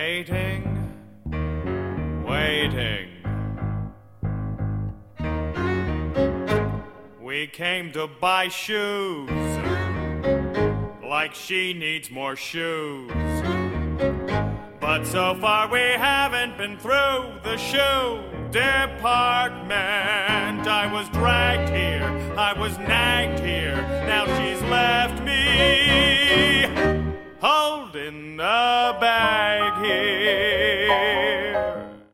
Waiting, waiting. We came to buy shoes, like she needs more shoes. But so far we haven't been through the shoe department. I was dragged here, I was nagged here, now she's left me holding the bag.